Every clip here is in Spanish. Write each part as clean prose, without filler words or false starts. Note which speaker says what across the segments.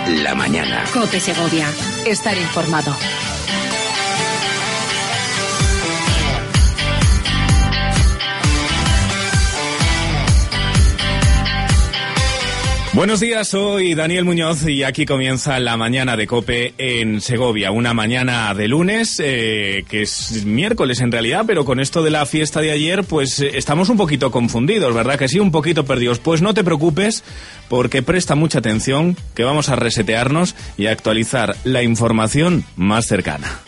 Speaker 1: la mañana.
Speaker 2: COPE Segovia. Estar informado.
Speaker 3: Buenos días, soy Daniel Muñoz y aquí comienza la mañana de COPE en Segovia. Una mañana de lunes, que es miércoles en realidad, pero con esto de la fiesta de ayer, pues estamos un poquito confundidos, ¿verdad que sí? Un poquito perdidos. Pues no te preocupes, porque presta mucha atención, que vamos a resetearnos y a actualizar la información más cercana.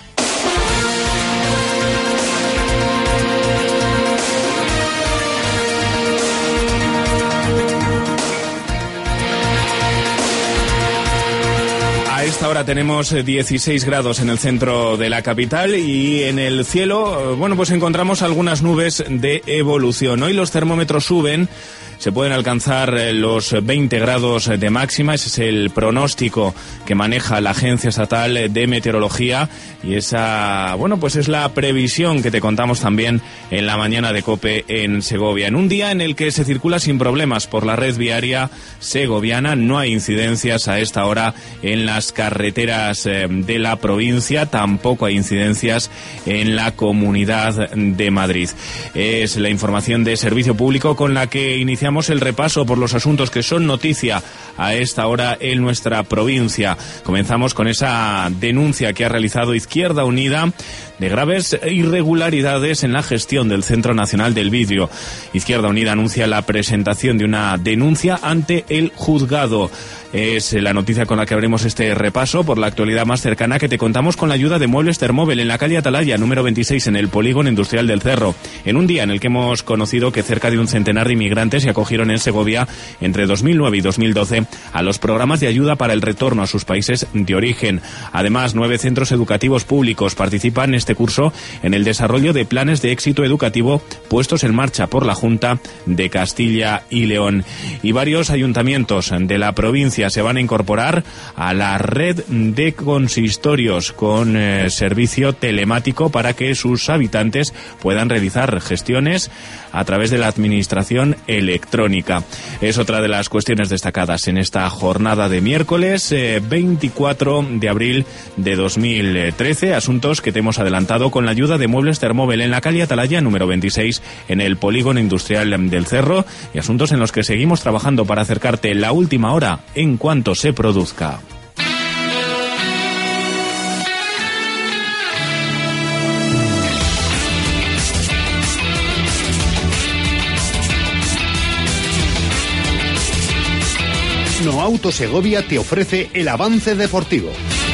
Speaker 3: Ahora tenemos 16 grados en el centro de la capital y en el cielo, bueno, pues encontramos algunas nubes de evolución. Hoy los termómetros suben, se pueden alcanzar los 20 grados de máxima, ese es el pronóstico que maneja la Agencia Estatal de Meteorología y esa, bueno, pues es la previsión que te contamos también en la mañana de COPE en Segovia. En un día en el que se circula sin problemas por la red viaria segoviana, no hay incidencias a esta hora en las carreteras de la provincia, tampoco hay incidencias en la Comunidad de Madrid. Es la información de servicio público con la que iniciamos el repaso por los asuntos que son noticia a esta hora en nuestra provincia. Comenzamos con esa denuncia que ha realizado Izquierda Unida de graves irregularidades en la gestión del Centro Nacional del Vidrio. Izquierda Unida anuncia la presentación de una denuncia ante el juzgado. Es la noticia con la que abrimos este repaso por la actualidad más cercana que te contamos con la ayuda de Muebles Termóvel en la calle Atalaya, número 26, en el Polígono Industrial del Cerro. En un día en el que hemos conocido que cerca de un centenar de inmigrantes se acogieron en Segovia entre 2009 y 2012 a los programas de ayuda para el retorno a sus países de origen. Además, 9 centros educativos públicos participan este curso en el desarrollo de planes de éxito educativo puestos en marcha por la Junta de Castilla y León. Y varios ayuntamientos de la provincia se van a incorporar a la red de consistorios con servicio telemático para que sus habitantes puedan realizar gestiones a través de la administración electrónica. Es otra de las cuestiones destacadas en esta jornada de miércoles 24 de abril de 2013, asuntos que te hemos adelantado con la ayuda de Muebles Termóvel en la calle Atalaya número 26 en el Polígono Industrial del Cerro y asuntos en los que seguimos trabajando para acercarte la última hora en cuanto se produzca.
Speaker 4: No Auto Segovia te ofrece el avance deportivo.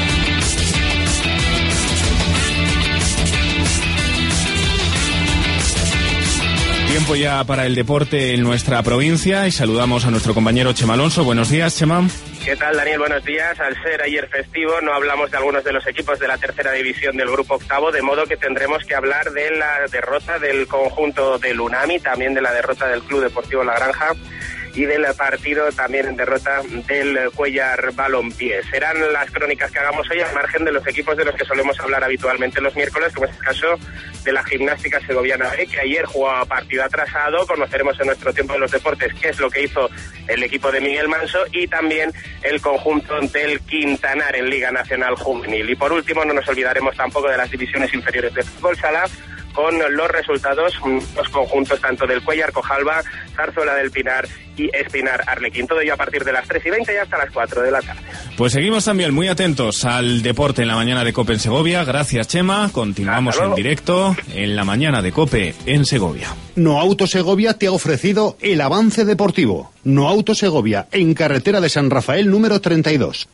Speaker 3: Tiempo ya para el deporte en nuestra provincia y saludamos a nuestro compañero Chema Alonso. Buenos días, Chema.
Speaker 5: ¿Qué tal, Daniel? Buenos días. Al ser ayer festivo, no hablamos de algunos de los equipos de la tercera división del grupo octavo, de modo que tendremos que hablar de la derrota del conjunto del Unami, también de la derrota del Club Deportivo La Granja y del partido también en derrota del Cuéllar Balompié. Serán las crónicas que hagamos hoy al margen de los equipos de los que solemos hablar habitualmente los miércoles, como es el caso de la Gimnástica Segoviana B, que ayer jugó a partido atrasado. Conoceremos en nuestro tiempo de los deportes qué es lo que hizo el equipo de Miguel Manso y también el conjunto del Quintanar en Liga Nacional Juvenil. Y por último, no nos olvidaremos tampoco de las divisiones inferiores de fútbol sala, con los resultados, los conjuntos tanto del Cuéllar Cojalba, Zarzuela del Pinar y Espinar Arlequín. Todo ello a partir de las 3:20 y hasta las 4 de la tarde.
Speaker 3: Pues seguimos también muy atentos al deporte en la mañana de COPE en Segovia. Gracias, Chema. Continuamos en directo en la mañana de COPE en Segovia.
Speaker 4: No Auto Segovia te ha ofrecido el avance deportivo. No Auto Segovia, en carretera de San Rafael número 32.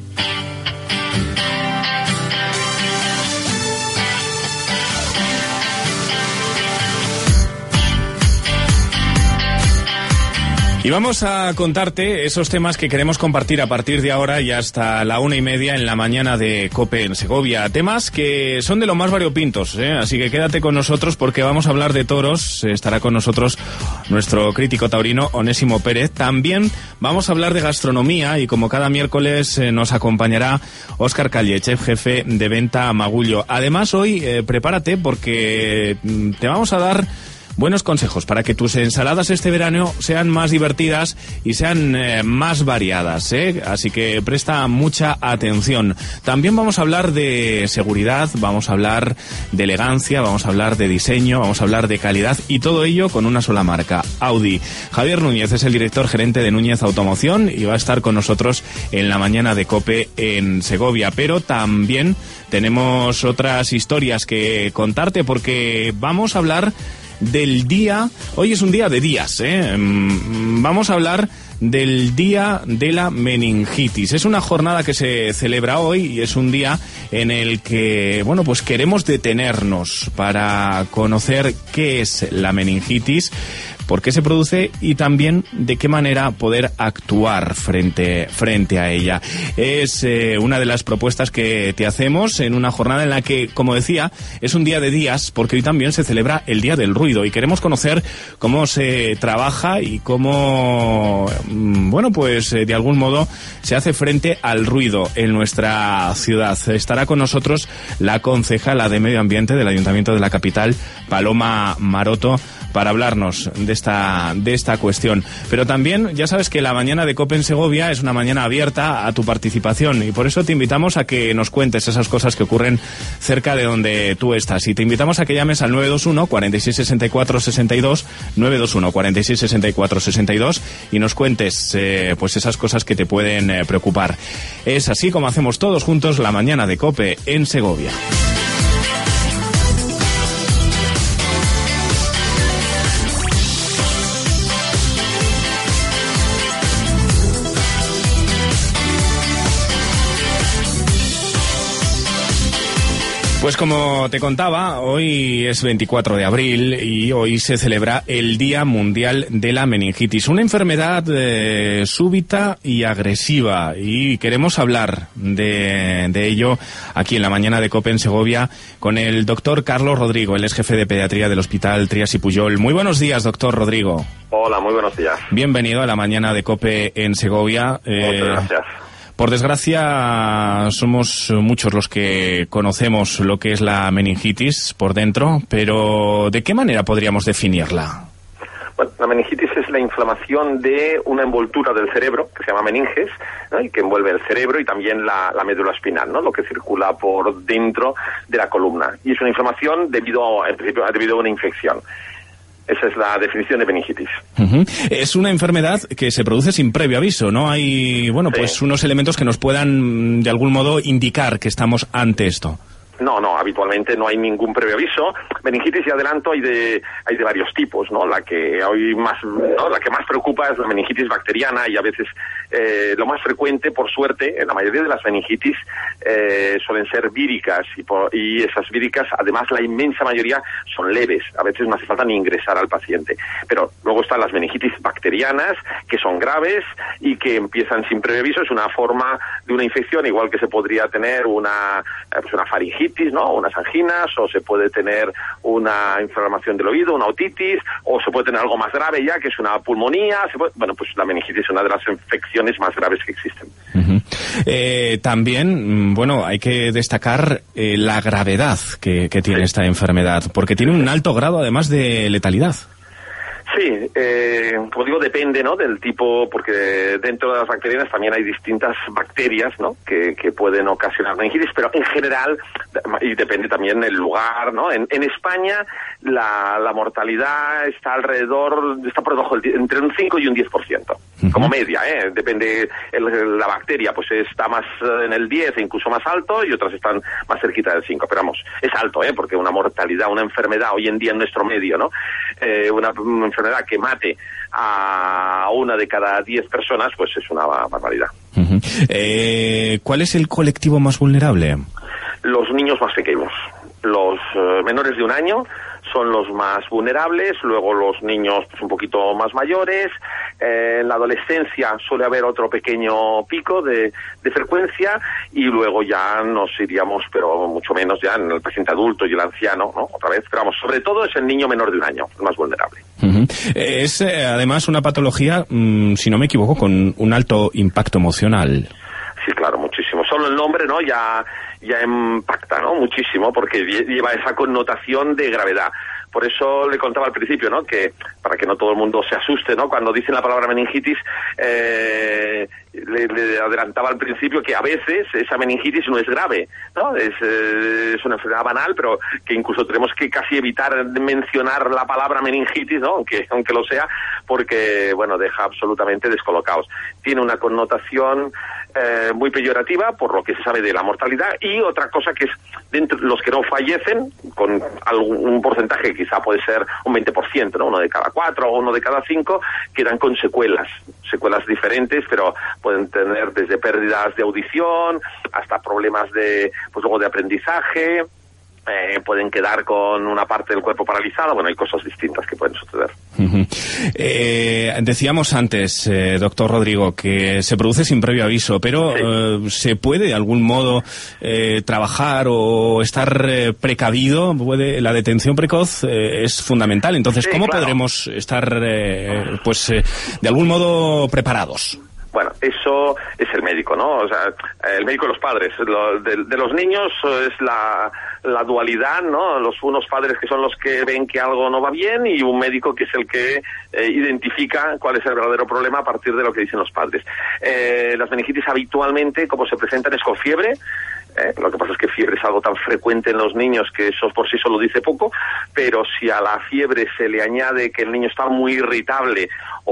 Speaker 3: Y vamos a contarte esos temas que queremos compartir a partir de ahora y hasta la 1:30 en la mañana de COPE en Segovia. Temas que son de lo más variopintos, así que quédate con nosotros porque vamos a hablar de toros. Estará con nosotros nuestro crítico taurino Onésimo Pérez. También vamos a hablar de gastronomía y como cada miércoles nos acompañará Óscar Calle, chef jefe de venta Magullo. Además hoy prepárate porque te vamos a dar buenos consejos para que tus ensaladas este verano sean más divertidas y sean más variadas, ¿eh? Así que presta mucha atención. También vamos a hablar de seguridad, vamos a hablar de elegancia, vamos a hablar de diseño, vamos a hablar de calidad y todo ello con una sola marca, Audi. Javier Núñez es el director gerente de Núñez Automoción y va a estar con nosotros en la mañana de COPE en Segovia. Pero también tenemos otras historias que contarte porque vamos a hablar del día. Hoy es un día de días, ¿eh? Vamos a hablar del Día de la Meningitis. Es una jornada que se celebra hoy y es un día en el que, bueno, pues queremos detenernos para conocer qué es la meningitis, por qué se produce y también de qué manera poder actuar frente a ella. Es una de las propuestas que te hacemos en una jornada en la que, como decía, es un día de días porque hoy también se celebra el Día del Ruido y queremos conocer cómo se trabaja y cómo, bueno, pues de algún modo se hace frente al ruido en nuestra ciudad. Estará con nosotros la concejala de Medio Ambiente del Ayuntamiento de la capital, Paloma Maroto, para hablarnos de esta cuestión. Pero también, ya sabes que la mañana de COPE en Segovia es una mañana abierta a tu participación y por eso te invitamos a que nos cuentes esas cosas que ocurren cerca de donde tú estás. Y te invitamos a que llames al 921 46 64 62, 921 46 64 62 y nos cuentes pues esas cosas que te pueden preocupar. Es así como hacemos todos juntos la mañana de COPE en Segovia. Pues como te contaba, hoy es 24 de abril y hoy se celebra el Día Mundial de la Meningitis, una enfermedad súbita y agresiva, y queremos hablar de ello aquí en la mañana de COPE en Segovia con el doctor Carlos Rodrigo, él es jefe de pediatría del Hospital Trias y Pujol. Muy buenos días, doctor Rodrigo.
Speaker 1: Hola, muy buenos días.
Speaker 3: Bienvenido a la mañana de COPE en Segovia.
Speaker 1: Muchas gracias.
Speaker 3: Por desgracia, somos muchos los que conocemos lo que es la meningitis por dentro, pero ¿de qué manera podríamos definirla?
Speaker 1: Bueno, la meningitis es la inflamación de una envoltura del cerebro, que se llama meninges, ¿no? Y que envuelve el cerebro y también la médula espinal, ¿no? Lo que circula por dentro de la columna. Y es una inflamación debido a una infección. Esa es la definición de meningitis.
Speaker 3: Uh-huh. Es una enfermedad que se produce sin previo aviso, ¿no? Hay, bueno, pues unos elementos que nos puedan, de algún modo, indicar que estamos ante esto.
Speaker 1: No, habitualmente no hay ningún previo aviso. Meningitis, y adelanto, hay de varios tipos, ¿no? La que más preocupa es la meningitis bacteriana y a veces lo más frecuente, por suerte, en la mayoría de las meningitis suelen ser víricas y esas víricas, además, la inmensa mayoría son leves. A veces no hace falta ni ingresar al paciente. Pero luego están las meningitis bacterianas, que son graves y que empiezan sin previo aviso. Es una forma de una infección, igual que se podría tener una faringitis, ¿no? Unas anginas, o se puede tener una inflamación del oído, una otitis, o se puede tener algo más grave ya, que es una pulmonía. Bueno, pues la meningitis es una de las infecciones más graves que existen.
Speaker 3: Uh-huh. También, bueno, hay que destacar la gravedad que tiene esta enfermedad, porque tiene un alto grado además de letalidad.
Speaker 1: Sí, como digo, depende, ¿no?, del tipo, porque dentro de las bacterianas también hay distintas bacterias, ¿no?, que pueden ocasionar meningitis, pero en general, y depende también del lugar, ¿no? En España la mortalidad está por debajo entre un 5 y un 10%, como media, depende, la bacteria pues está más en el 10 e incluso más alto, y otras están más cerquita del 5, pero vamos, es alto, porque una mortalidad, una enfermedad hoy en día en nuestro medio, ¿no?, una enfermedad que mate a 1 de cada 10 personas, pues es una barbaridad.
Speaker 3: Uh-huh. ¿Cuál es el colectivo más vulnerable?
Speaker 1: Los niños más pequeños. Los menores de 1 año son los más vulnerables, luego los niños pues un poquito más mayores. En la adolescencia suele haber otro pequeño pico de frecuencia, y luego ya nos iríamos, pero mucho menos ya en el paciente adulto y el anciano, ¿no?, otra vez, pero vamos, sobre todo es el niño menor de 1 año, el más vulnerable.
Speaker 3: Uh-huh. Es además una patología, si no me equivoco, con un alto impacto emocional.
Speaker 1: Sí, claro, muchísimo. Solo el nombre, ¿no?, ya impacta, ¿no?, muchísimo, porque lleva esa connotación de gravedad. Por eso le contaba al principio, ¿no? Que para que no todo el mundo se asuste, ¿no? Cuando dicen la palabra meningitis, le adelantaba al principio que a veces esa meningitis no es grave, ¿no? Es una enfermedad banal, pero que incluso tenemos que casi evitar mencionar la palabra meningitis, ¿no? Aunque lo sea, porque, bueno, deja absolutamente descolocados. Tiene una connotación muy peyorativa por lo que se sabe de la mortalidad, y otra cosa que es, dentro los que no fallecen, con un porcentaje, quizá puede ser un 20%, ¿no? 1 de cada 4 o 1 de cada 5, quedan con secuelas diferentes, pero pueden tener desde pérdidas de audición hasta problemas de, pues luego de aprendizaje, pueden quedar con una parte del cuerpo paralizada. Bueno, hay cosas distintas que pueden suceder.
Speaker 3: Decíamos antes, doctor Rodrigo, que se produce sin previo aviso, pero sí. ¿Se puede de algún modo trabajar o estar precavido? La detención precoz es fundamental. Entonces, ¿cómo podremos estar de algún modo preparados?
Speaker 1: Bueno, eso es el médico, ¿no? O sea, el médico de los padres. De los niños es la dualidad, ¿no? Unos padres que son los que ven que algo no va bien, y un médico que es el que identifica cuál es el verdadero problema a partir de lo que dicen los padres. Las meningitis habitualmente, como se presentan, es con fiebre. Lo que pasa es que fiebre es algo tan frecuente en los niños que eso por sí solo dice poco, pero si a la fiebre se le añade que el niño está muy irritable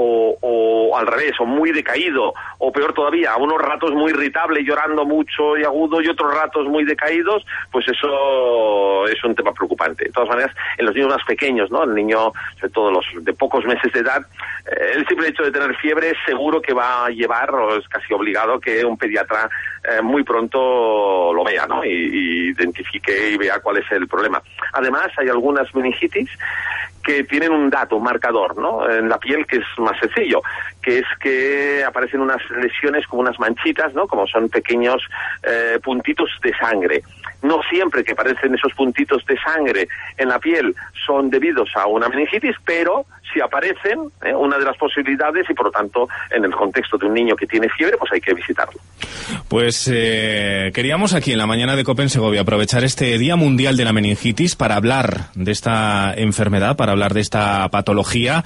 Speaker 1: o al revés, o muy decaído, o peor todavía, a unos ratos muy irritable, llorando mucho y agudo, y otros ratos muy decaídos, pues eso es un tema preocupante. De todas maneras, en los niños más pequeños, ¿no? El niño, sobre todo los de pocos meses de edad, el simple hecho de tener fiebre seguro que va a llevar, o es casi obligado, que un pediatra muy pronto lo vea, ¿no? Y identifique y vea cuál es el problema. Además, hay algunas meningitis que tienen un dato, un marcador, ¿no? En la piel, que es más sencillo, que es que aparecen unas lesiones como unas manchitas, ¿no? Como son pequeños puntitos de sangre. No siempre que aparecen esos puntitos de sangre en la piel son debidos a una meningitis, pero si aparecen, una de las posibilidades, y por lo tanto, en el contexto de un niño que tiene fiebre, pues hay que visitarlo.
Speaker 3: Pues queríamos aquí en la mañana de COPE en Segovia aprovechar este Día Mundial de la Meningitis para hablar de esta enfermedad, para hablar de esta patología,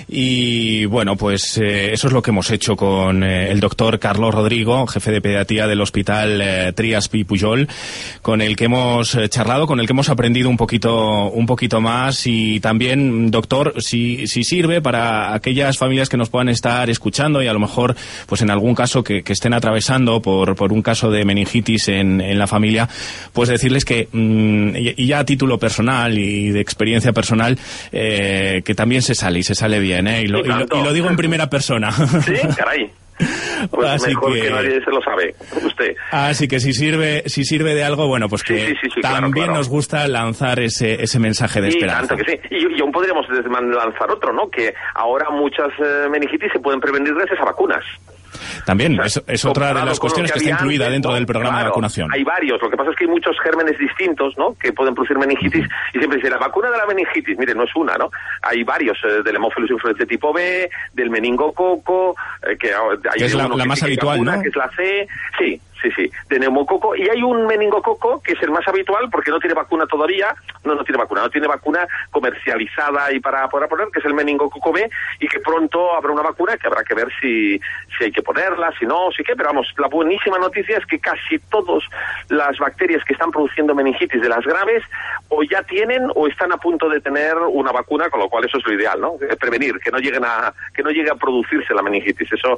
Speaker 3: y bueno, pues eso es lo que hemos hecho con el doctor Carlos Rodrigo, jefe de pediatría del Hospital Trias Pi Pujol, con el que hemos charlado, con el que hemos aprendido un poquito más, y también, doctor, si sirve para aquellas familias que nos puedan estar escuchando y a lo mejor, pues en algún caso que estén atravesando por un caso de meningitis en la familia, pues decirles que, y ya a título personal y de experiencia personal, que también se sale bien, y lo digo en primera persona.
Speaker 1: Sí, caray. Pues
Speaker 3: así
Speaker 1: mejor que nadie se lo sabe, usted.
Speaker 3: Así que si sirve de algo, bueno, pues que
Speaker 1: sí,
Speaker 3: también
Speaker 1: claro.
Speaker 3: Nos gusta lanzar ese mensaje de esperanza.
Speaker 1: Tanto que sí. Y aún podríamos lanzar otro, ¿no? Que ahora muchas meningitis se pueden prevenir gracias a vacunas.
Speaker 3: También, o sea, es otra de las cuestiones que está incluida dentro del programa de vacunación.
Speaker 1: Hay varios, lo que pasa es que hay muchos gérmenes distintos, ¿no?, que pueden producir meningitis, y siempre dice, la vacuna de la meningitis, mire, no es una, ¿no? Hay varios, del Haemophilus influenzae tipo B, del meningococo, que hay
Speaker 3: es la más habitual,
Speaker 1: vacuna,
Speaker 3: ¿no?
Speaker 1: Que es la C, sí, de neumococo, y hay un meningococo que es el más habitual porque no tiene vacuna todavía, no tiene vacuna comercializada y para poder poner, que es el meningococo B, y que pronto habrá una vacuna que habrá que ver si hay que ponerla, si no, si qué, pero vamos, la buenísima noticia es que casi todas las bacterias que están produciendo meningitis de las graves o ya tienen o están a punto de tener una vacuna, con lo cual eso es lo ideal, ¿no? Prevenir que no llegue a producirse la meningitis, eso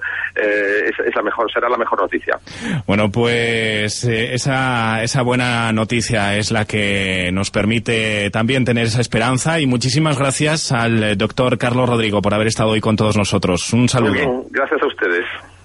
Speaker 1: será la mejor noticia.
Speaker 3: Bueno, pues esa buena noticia es la que nos permite también tener esa esperanza, y muchísimas gracias al doctor Carlos Rodrigo por haber estado hoy con todos nosotros. Un saludo.
Speaker 1: Muy bien, gracias a ustedes.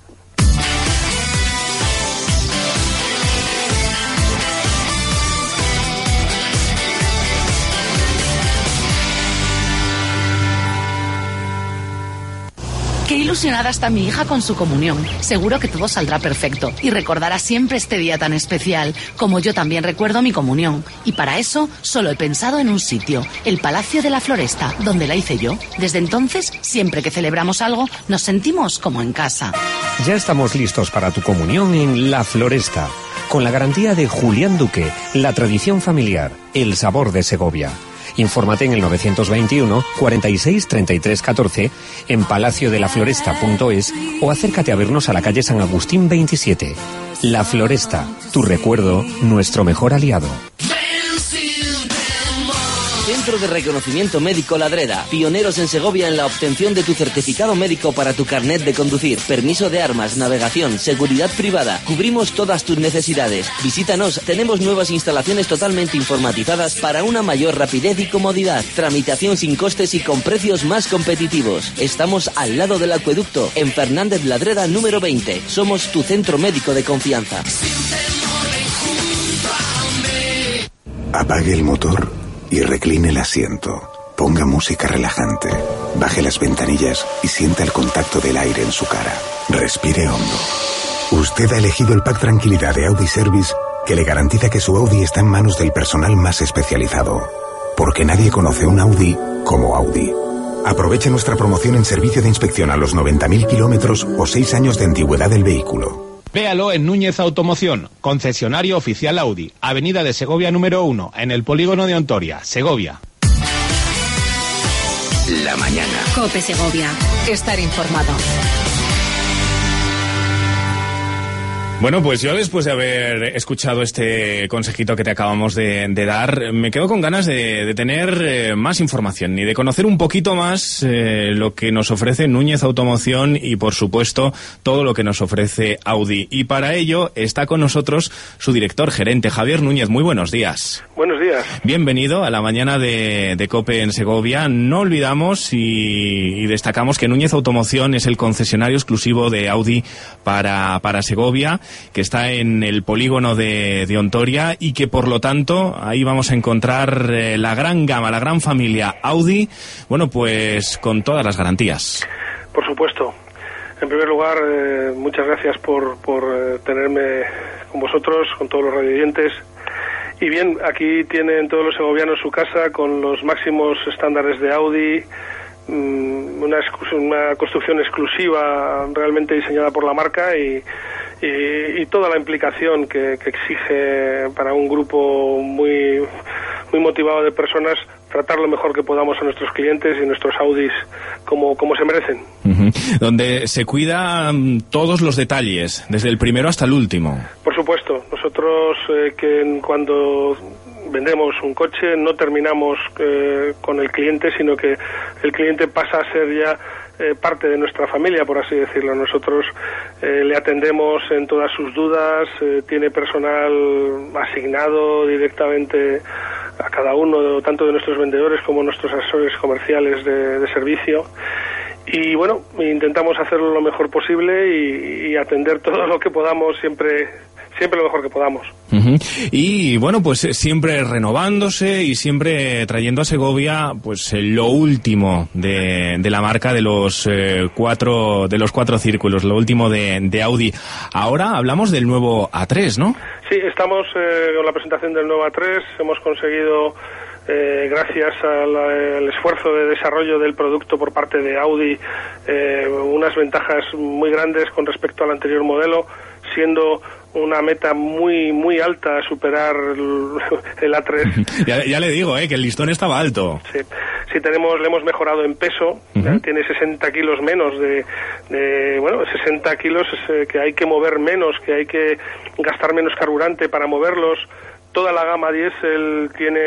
Speaker 2: Qué ilusionada está mi hija con su comunión. Seguro que todo saldrá perfecto y recordará siempre este día tan especial, como yo también recuerdo mi comunión. Y para eso solo he pensado en un sitio, el Palacio de la Floresta, donde la hice yo. Desde entonces, siempre que celebramos algo, nos sentimos como en casa.
Speaker 6: Ya estamos listos para tu comunión en La Floresta, con la garantía de Julián Duque, la tradición familiar, el sabor de Segovia. Infórmate en el 921 46 33 14, en palaciodelaFloresta.es o acércate a vernos a la calle San Agustín 27. La Floresta, tu recuerdo, nuestro mejor aliado.
Speaker 7: Centro de Reconocimiento Médico Ladreda. Pioneros en Segovia en la obtención de tu certificado médico para tu carnet de conducir, permiso de armas, navegación, seguridad privada. Cubrimos todas tus necesidades. Visítanos, tenemos nuevas instalaciones totalmente informatizadas para una mayor rapidez y comodidad. Tramitación sin costes y con precios más competitivos. Estamos al lado del acueducto, en Fernández Ladreda número 20. Somos tu centro médico de confianza.
Speaker 8: Apague el motor y recline el asiento. Ponga música relajante. Baje las ventanillas y sienta el contacto del aire en su cara. Respire hondo. Usted ha elegido el pack Tranquilidad de Audi Service, que le garantiza que su Audi está en manos del personal más especializado. Porque nadie conoce un Audi como Audi. Aproveche nuestra promoción en servicio de inspección a los 90.000 kilómetros o 6 años de antigüedad del vehículo.
Speaker 9: Véalo en Núñez Automoción, concesionario oficial Audi, Avenida de Segovia número 1, en el polígono de Ontoria, Segovia.
Speaker 8: La mañana.
Speaker 2: COPE Segovia. Estar informado.
Speaker 3: Bueno, pues yo después de haber escuchado este consejito que te acabamos de dar, me quedo con ganas de tener más información y de conocer un poquito más lo que nos ofrece Núñez Automoción y, por supuesto, todo lo que nos ofrece Audi. Y para ello está con nosotros su director gerente, Javier Núñez. Muy buenos días.
Speaker 10: Buenos días.
Speaker 3: Bienvenido a la mañana de COPE en Segovia. No olvidamos y destacamos que Núñez Automoción es el concesionario exclusivo de Audi para Segovia, que está en el polígono de Ontoria y que, por lo tanto, ahí vamos a encontrar la gran gama, la gran familia Audi, bueno, pues con todas las garantías.
Speaker 10: Por supuesto. En primer lugar, muchas gracias por tenerme con vosotros, con todos los radioyentes. Y bien, aquí tienen todos los segovianos su casa con los máximos estándares de Audi, una construcción exclusiva realmente diseñada por la marca y toda la implicación que exige para un grupo muy motivado de personas tratar lo mejor que podamos a nuestros clientes y nuestros Audis como se merecen.
Speaker 3: Donde se cuidan todos los detalles, desde el primero hasta el último.
Speaker 10: Por supuesto, nosotros cuando vendemos un coche no terminamos con el cliente, sino que el cliente pasa a ser ya parte de nuestra familia, por así decirlo. Nosotros le atendemos en todas sus dudas, tiene personal asignado directamente a cada uno, tanto de nuestros vendedores como nuestros asesores comerciales de servicio. Y bueno, intentamos hacerlo lo mejor posible y atender todo lo que podamos, siempre lo mejor que podamos.
Speaker 3: Y bueno, pues siempre renovándose y siempre trayendo a Segovia pues lo último de la marca, de los cuatro círculos, lo último de Audi. Ahora hablamos del nuevo A3, ¿no?
Speaker 10: Sí, estamos con la presentación del nuevo A3. Hemos conseguido, gracias al esfuerzo de desarrollo del producto por parte de Audi, unas ventajas muy grandes con respecto al anterior modelo, siendo una meta muy alta superar el A3.
Speaker 3: Ya le digo, que el listón estaba alto.
Speaker 10: Sí, le hemos mejorado en peso. Tiene 60 kilos menos de 60 kilos que hay que mover menos, que hay que gastar menos carburante para moverlos. Toda la gama diésel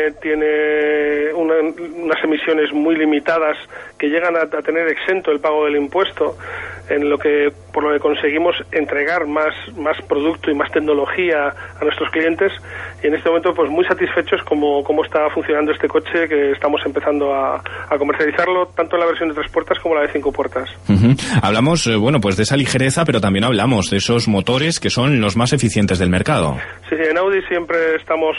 Speaker 10: tiene unas emisiones muy limitadas que llegan a tener exento el pago del impuesto, por lo que conseguimos entregar más producto y más tecnología a nuestros clientes, y en este momento pues muy satisfechos cómo está funcionando este coche, que estamos empezando a comercializarlo tanto en la versión de 3 puertas como la de 5 puertas.
Speaker 3: Hablamos pues de esa ligereza, pero también hablamos de esos motores que son los más eficientes del mercado.
Speaker 10: Sí, en Audi siempre estamos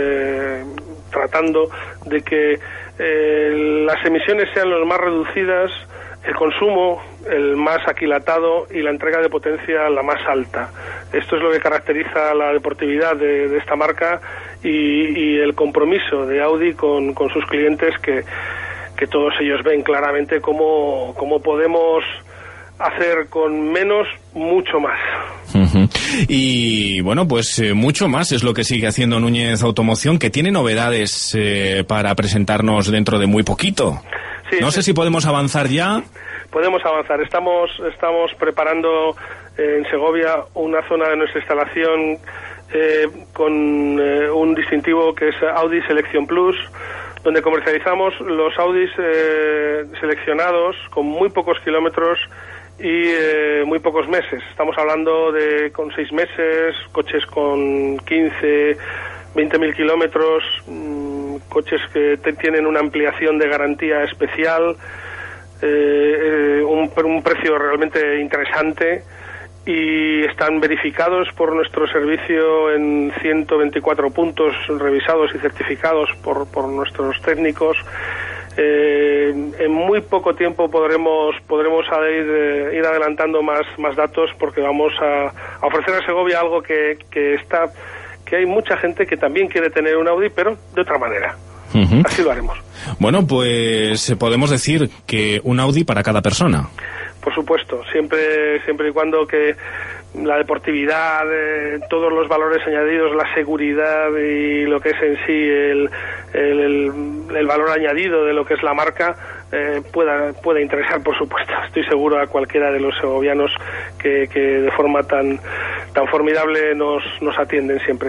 Speaker 10: tratando de que las emisiones sean lo más reducidas, el consumo el más aquilatado y la entrega de potencia la más alta. Esto es lo que caracteriza la deportividad de esta marca y el compromiso de Audi con sus clientes, que todos ellos ven claramente cómo podemos hacer con menos mucho más.
Speaker 3: Y bueno, pues mucho más es lo que sigue haciendo Núñez Automoción, que tiene novedades para presentarnos dentro de muy poquito. Sí, no sé si podemos avanzar ya.
Speaker 10: Podemos avanzar. Estamos preparando en Segovia una zona de nuestra instalación con un distintivo que es Audi Selección Plus, donde comercializamos los Audis seleccionados con muy pocos kilómetros y muy pocos meses. Estamos hablando de con 6 meses, coches con 15, 20.000 kilómetros, coches que tienen una ampliación de garantía especial, un precio realmente interesante, y están verificados por nuestro servicio en 124 puntos revisados y certificados por nuestros técnicos. En muy poco tiempo podremos ir adelantando más datos, porque vamos a ofrecer a Segovia algo que hay mucha gente que también quiere tener un Audi, pero de otra manera. Así lo haremos.
Speaker 3: Bueno, pues podemos decir que un Audi para cada persona.
Speaker 10: Por supuesto, siempre y cuando que la deportividad, todos los valores añadidos, la seguridad y lo que es en sí el valor añadido de lo que es la marca pueda interesar, por supuesto. Estoy seguro a cualquiera de los segovianos que de forma tan formidable nos atienden siempre.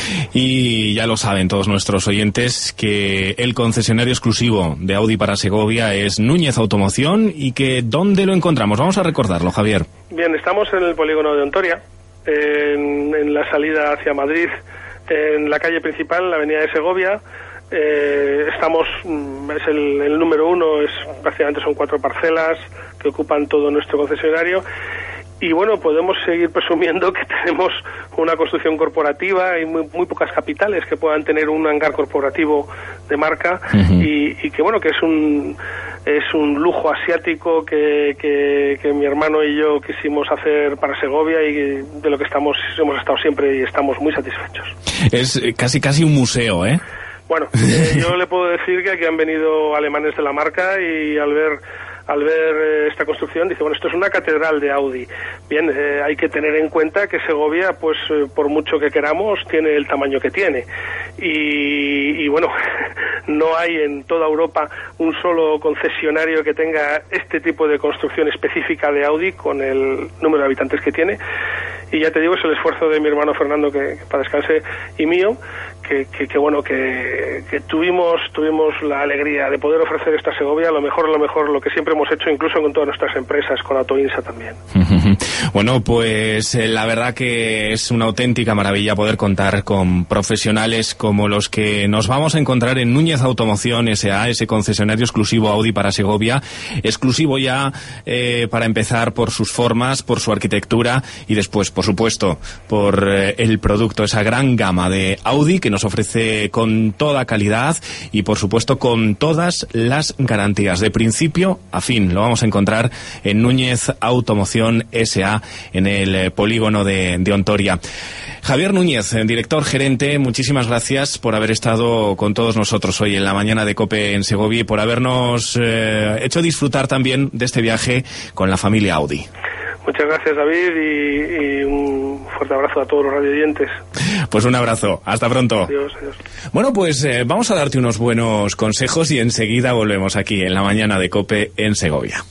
Speaker 3: Y ya lo saben todos nuestros oyentes que el concesionario exclusivo de Audi para Segovia es Núñez Automoción, y que ¿dónde lo encontramos? Vamos a recordarlo, Javier.
Speaker 10: Bien, estamos en el polígono de Ontoria, en la salida hacia Madrid, en la calle principal, en la avenida de Segovia. Estamos, es el número 1, prácticamente son 4 parcelas que ocupan todo nuestro concesionario. Y bueno, podemos seguir presumiendo que tenemos una construcción corporativa y muy pocas capitales que puedan tener un hangar corporativo de marca, y que bueno, que es un lujo asiático que mi hermano y yo quisimos hacer para Segovia, y de lo que hemos estado siempre y estamos muy satisfechos.
Speaker 3: Es casi un museo, ¿eh?
Speaker 10: Bueno, yo le puedo decir que aquí han venido alemanes de la marca, y al ver esta construcción dice, bueno, esto es una catedral de Audi. Bien, hay que tener en cuenta que Segovia, pues por mucho que queramos, tiene el tamaño que tiene, y bueno, no hay en toda Europa un solo concesionario que tenga este tipo de construcción específica de Audi con el número de habitantes que tiene. Y ya te digo, es el esfuerzo de mi hermano Fernando, que para descanse, y mío, que bueno, que tuvimos la alegría de poder ofrecer esta Segovia lo mejor, lo que siempre hemos hecho, incluso con todas nuestras empresas, con Autoinsa también.
Speaker 3: Bueno, pues la verdad que es una auténtica maravilla poder contar con profesionales como los que nos vamos a encontrar en Núñez Automoción S.A., ese concesionario exclusivo Audi para Segovia, exclusivo ya para empezar por sus formas, por su arquitectura, y después, por supuesto, por el producto, esa gran gama de Audi que nos ofrece con toda calidad y, por supuesto, con todas las garantías de principio a fin. Lo vamos a encontrar en Núñez Automoción S.A. en el polígono de Ontoria. Javier Núñez, director gerente, muchísimas gracias por haber estado con todos nosotros hoy en la mañana de COPE en Segovia, y por habernos hecho disfrutar también de este viaje con la familia Audi.
Speaker 10: Muchas gracias, David, y un fuerte abrazo a todos los radioyentes.
Speaker 3: Pues un abrazo, hasta pronto.
Speaker 10: Adiós.
Speaker 3: Bueno, pues vamos a darte unos buenos consejos y enseguida volvemos aquí en la mañana de COPE en Segovia.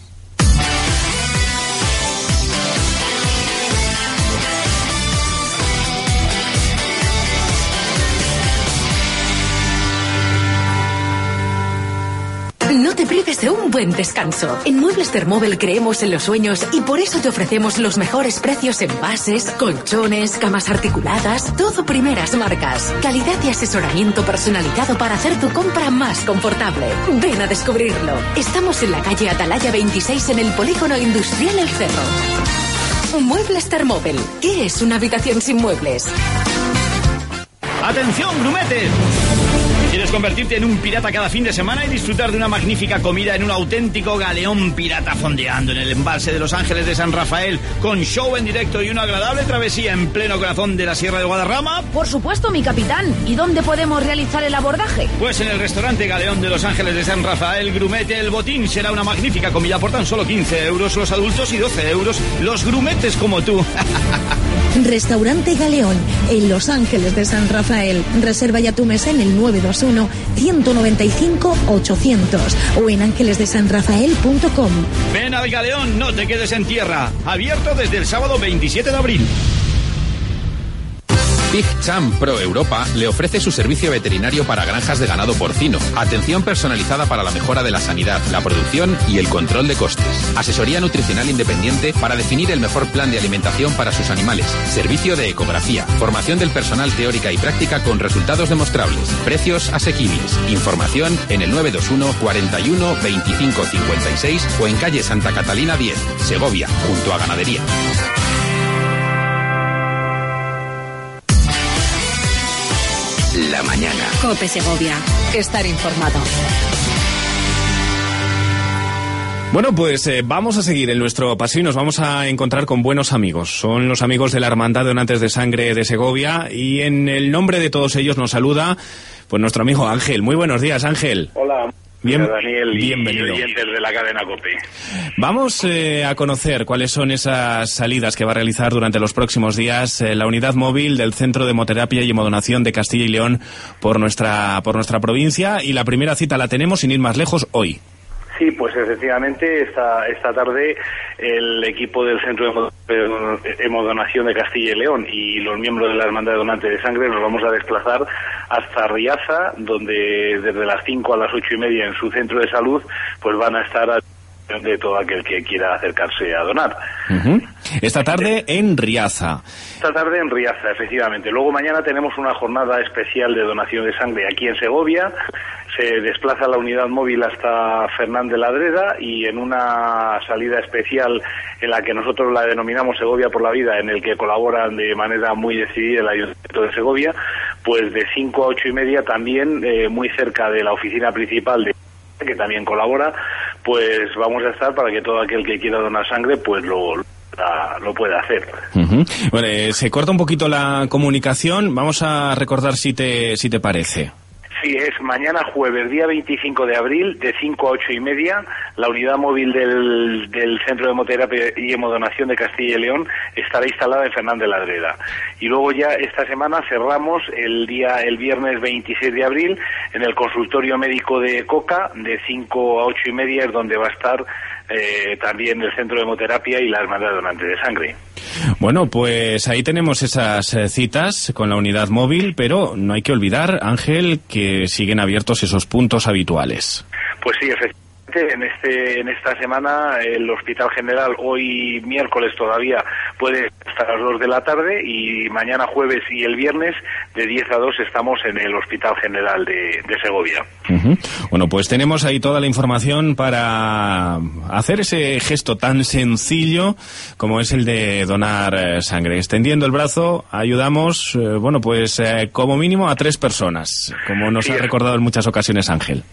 Speaker 11: No te prives de un buen descanso. En Muebles Thermobel creemos en los sueños, y por eso te ofrecemos los mejores precios en bases, colchones, camas articuladas, todo primeras marcas. Calidad y asesoramiento personalizado para hacer tu compra más confortable. Ven a descubrirlo. Estamos en la calle Atalaya 26 en el Polígono Industrial El Cerro. Muebles Thermobel. ¿Qué es una habitación sin muebles?
Speaker 12: ¡Atención, grumetes! ¿Quieres convertirte en un pirata cada fin de semana y disfrutar de una magnífica comida en un auténtico galeón pirata fondeando en el embalse de Los Ángeles de San Rafael, con show en directo y una agradable travesía en pleno corazón de la Sierra de Guadarrama?
Speaker 13: Por supuesto, mi capitán. ¿Y dónde podemos realizar el abordaje?
Speaker 12: Pues en el restaurante Galeón de Los Ángeles de San Rafael, Grumete El Botín. Será una magnífica comida por tan solo 15 euros los adultos y 12 euros los grumetes como tú.
Speaker 14: Restaurante Galeón, en Los Ángeles de San Rafael. Reserva ya tu mesa en el 921-195-800 o en ángelesdesanrafael.com.
Speaker 12: Ven al Galeón, no te quedes en tierra. Abierto desde el sábado 27 de abril.
Speaker 15: Pig Champ Pro Europa le ofrece su servicio veterinario para granjas de ganado porcino, atención personalizada para la mejora de la sanidad, la producción y el control de costes, asesoría nutricional independiente para definir el mejor plan de alimentación para sus animales, servicio de ecografía, formación del personal teórica y práctica con resultados demostrables, precios asequibles, información en el 921 41 25 56 o en calle Santa Catalina 10, Segovia, junto a Ganadería.
Speaker 16: La mañana.
Speaker 11: COPE Segovia. Estar informado.
Speaker 3: Bueno, pues vamos a seguir en nuestro paseo y nos vamos a encontrar con buenos amigos. Son los amigos de la Hermandad de Donantes de Sangre de Segovia y en el nombre de todos ellos nos saluda pues nuestro amigo Ángel. Muy buenos días, Ángel.
Speaker 17: Hola. Daniel,
Speaker 3: bienvenido.
Speaker 17: Y oyentes de la cadena COPE.
Speaker 3: Vamos a conocer cuáles son esas salidas que va a realizar durante los próximos días la unidad móvil del Centro de Hemoterapia y Hemodonación de Castilla y León por nuestra provincia, y la primera cita la tenemos, sin ir más lejos, hoy.
Speaker 17: Sí, pues efectivamente esta tarde el equipo del Centro de Hemodonación de Castilla y León y los miembros de la Hermandad de Donantes de Sangre nos vamos a desplazar hasta Riaza, donde desde las 5 a las 8:30 en su centro de salud pues van a estar a de todo aquel que quiera acercarse a donar.
Speaker 3: Esta tarde en Riaza.
Speaker 17: Esta tarde en Riaza, efectivamente. Luego mañana tenemos una jornada especial de donación de sangre aquí en Segovia. Se desplaza la unidad móvil hasta Fernández Ladreda y en una salida especial en la que nosotros la denominamos Segovia por la Vida, en el que colaboran de manera muy decidida el Ayuntamiento de Segovia, pues de 5 a 8:30 también, muy cerca de la oficina principal de que también colabora, pues vamos a estar para que todo aquel que quiera donar sangre pues lo pueda hacer.
Speaker 3: Bueno, se corta un poquito la comunicación, vamos a recordar si te parece.
Speaker 17: Sí, es mañana jueves, día 25 de abril, de 5 a 8:30, la unidad móvil del Centro de Hemoterapia y Hemodonación de Castilla y León estará instalada en Fernández Ladreda. Y luego ya esta semana cerramos el viernes 26 de abril en el consultorio médico de Coca, de 5 a 8:30 es donde va a estar también el Centro de Hemoterapia y la Hermandad de Donantes de Sangre.
Speaker 3: Bueno, pues ahí tenemos esas citas con la unidad móvil, pero no hay que olvidar, Ángel, que siguen abiertos esos puntos habituales.
Speaker 17: Pues sí, efectivamente. En esta semana el Hospital General hoy miércoles todavía puede hasta las 2 de la tarde y mañana jueves y el viernes de 10 a 2 estamos en el Hospital General de Segovia.
Speaker 3: Bueno, pues tenemos ahí toda la información para hacer ese gesto tan sencillo como es el de donar sangre. Extendiendo el brazo ayudamos, como mínimo a 3 personas, como nos ha recordado en muchas ocasiones Ángel.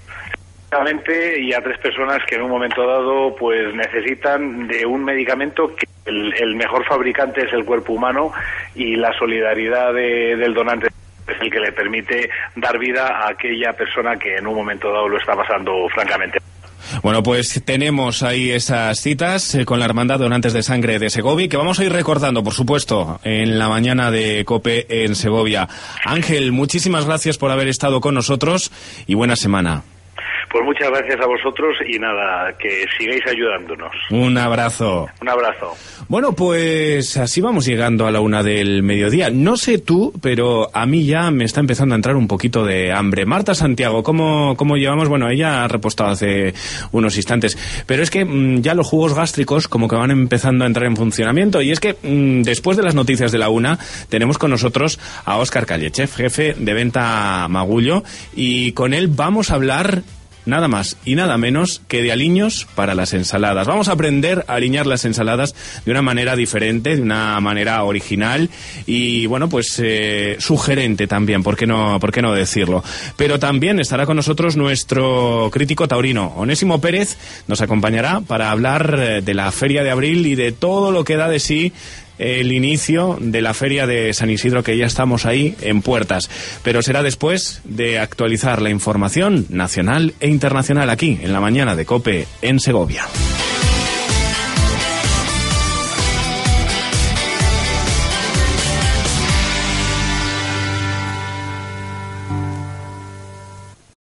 Speaker 17: Y a 3 personas que en un momento dado pues necesitan de un medicamento que el mejor fabricante es el cuerpo humano y la solidaridad del donante es el que le permite dar vida a aquella persona que en un momento dado lo está pasando francamente.
Speaker 3: Bueno, pues tenemos ahí esas citas con la Hermandad de Donantes de Sangre de Segovia, que vamos a ir recordando, por supuesto, en la mañana de COPE en Segovia. Ángel, muchísimas gracias por haber estado con nosotros y buena semana.
Speaker 17: Pues muchas gracias a vosotros y nada, que sigáis ayudándonos.
Speaker 3: Un abrazo.
Speaker 17: Un abrazo.
Speaker 3: Bueno, pues así vamos llegando a la 1 del mediodía. No sé tú, pero a mí ya me está empezando a entrar un poquito de hambre. Marta Santiago, ¿cómo llevamos? Bueno, ella ha repostado hace unos instantes, pero es que ya los jugos gástricos como que van empezando a entrar en funcionamiento, y es que después de las noticias de la 1 tenemos con nosotros a Óscar Callechev, jefe de venta Magullo, y con él vamos a hablar nada más y nada menos que de aliños para las ensaladas. Vamos a aprender a aliñar las ensaladas de una manera diferente, de una manera original y, bueno, pues sugerente también, ¿por qué no decirlo? Pero también estará con nosotros nuestro crítico taurino, Onésimo Pérez, nos acompañará para hablar de la Feria de Abril y de todo lo que da de sí el inicio de la Feria de San Isidro, que ya estamos ahí en puertas. Pero será después de actualizar la información nacional e internacional aquí, en la mañana de COPE en Segovia.